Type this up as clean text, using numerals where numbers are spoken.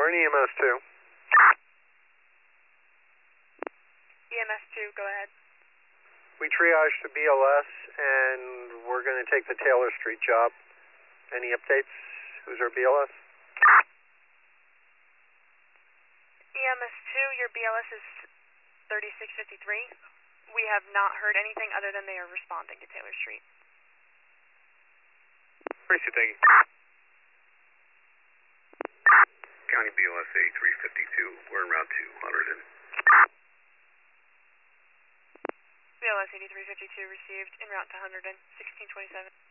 Warren, EMS 2. EMS 2, go ahead. We triaged the BLS, and we're going to take the Taylor Street job. Any updates? Who's our BLS? EMS 2, your BLS is 3653. We have not heard anything other than they are responding to Taylor Street. Appreciate thank you. County BLS 8352, we're en route to Hunterdon. BLS 8352 received, en route to Hunterdon, 1627.